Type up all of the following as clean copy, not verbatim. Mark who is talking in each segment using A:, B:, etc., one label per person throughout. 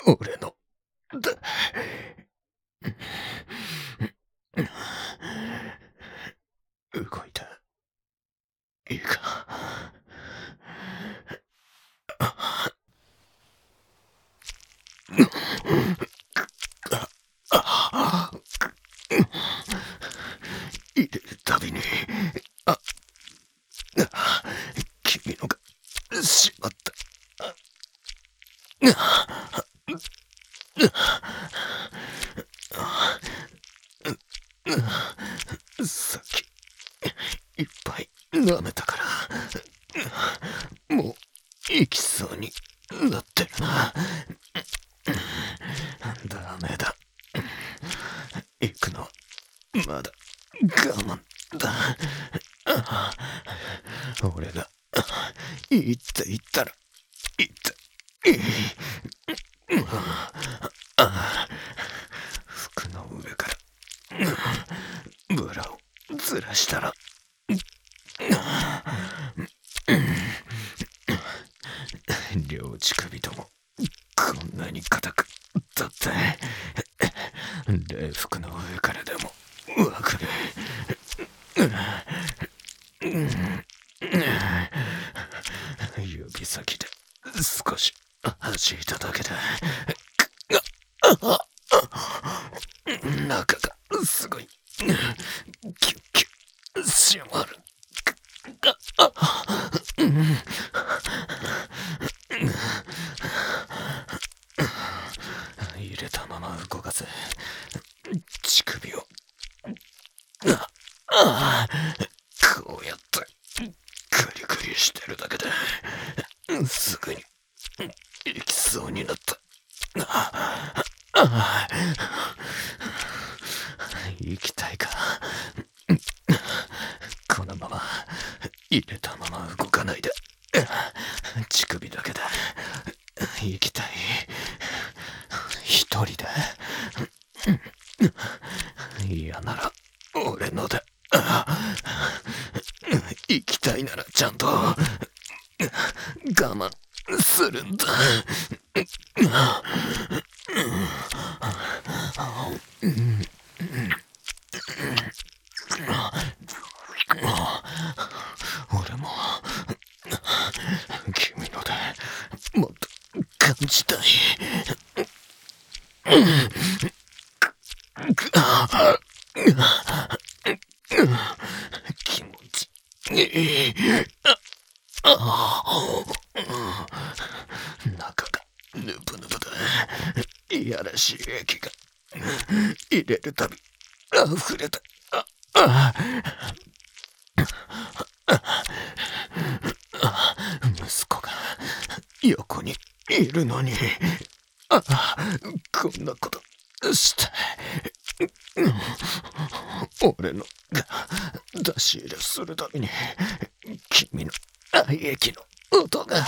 A: 俺のだ。動いた。いいか。入れるたびに、あ、君のがしまった。さっきいっぱい舐めたからもう行きそうになってるな。ダメだ。行くのはまだ我慢だ。俺がいいって言ったらいいって。服の上からブラをずらしたら両乳首ともこんなに硬くだって礼服の上からでもわかる。指先で少し弾いただけで中がすごいキュッキュッ締まる。入れたまま動かせ。乳首をこうやってグリグリしてるだけですぐに行きそうになった。行きたいか。このまま入れたまま動かないで乳首だけで行きたい。一人で。嫌なら俺ので。行きたいならちゃんと我慢するんだ。俺も君のでもっと感じたい。気持ちいい。中がぬぶぬぶだ。いやらしい液が入れるたび溢れた。息子が横にいるのにこんなことして俺の出し入れするたびに君の愛液の音が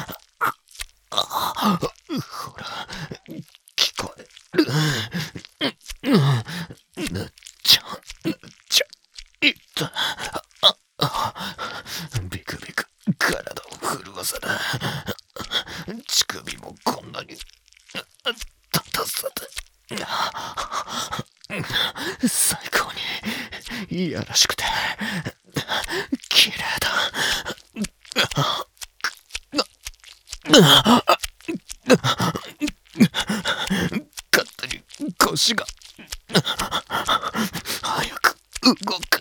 A: ほら聞こえる。ぬっちゃいったビクビク体を震わせた。乳首もこんなに立たせて最高にいやらしくて綺麗だ。勝手に腰が早く動く。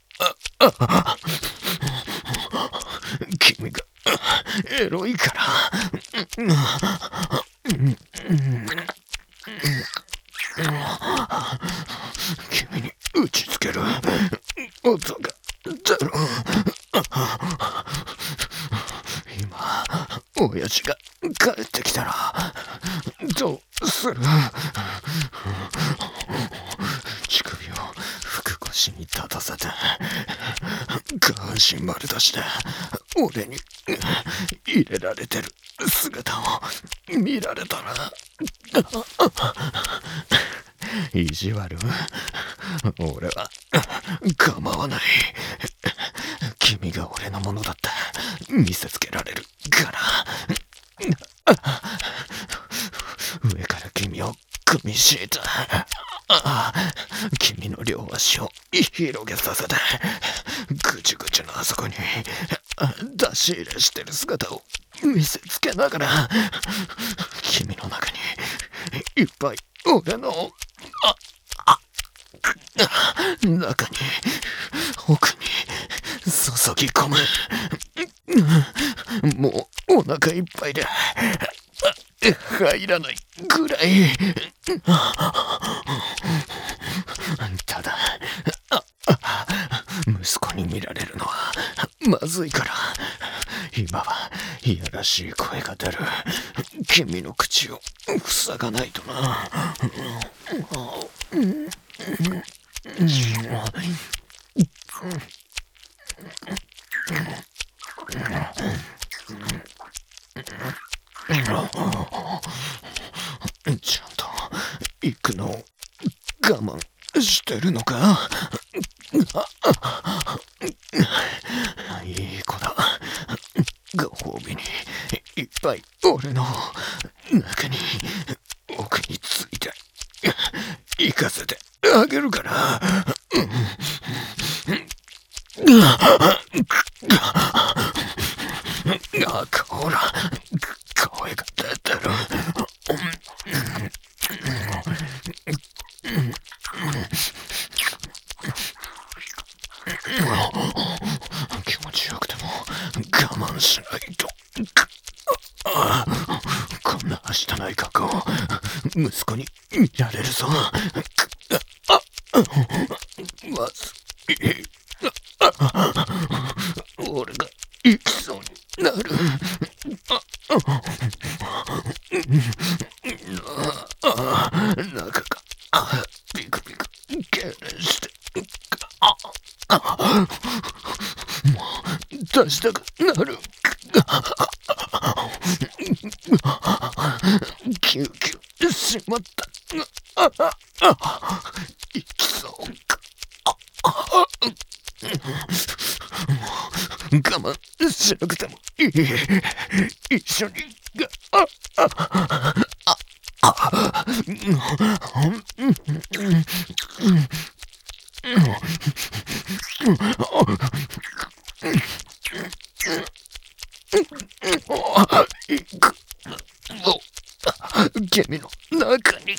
A: 君がエロいから君に打ちつける音が出る。今親父が帰ってきたらどうする。乳首を服腰に立たせて下半身丸出しで俺に入れられてる姿を見られたら意地悪。俺は構わない。君が俺のものだって見せつけられるから。上から組み敷いた。君の両足を広げさせて、ぐちゅぐちゅのあそこに出し入れしてる姿を見せつけながら、君の中にいっぱい俺の中に奥に注ぎ込む。もうお腹いっぱいで入らないぐらい。ただ息子に見られるのはまずいから、今はいやらしい声が出る君の口を塞がないとな。ちゃんと行くのを我慢してるのか。いい子だ。ご褒美にいっぱい俺の中に奥について行かせてあげるから。ほら、声が出てる。気持ちよくても我慢しないと。こんなはしたない格好、息子に見られるぞ。まずい。俺が行きそうになる。中がピクピク痙攣して、もう出したくなる。救急しまった。行きそうか。我慢しなくてもいい。一緒に行くぞ。君の中に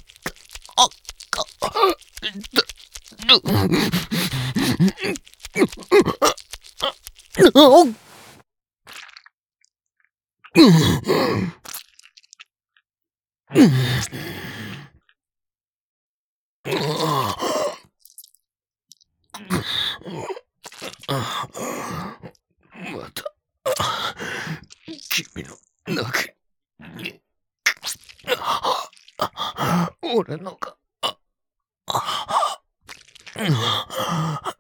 A: また君の中に俺のが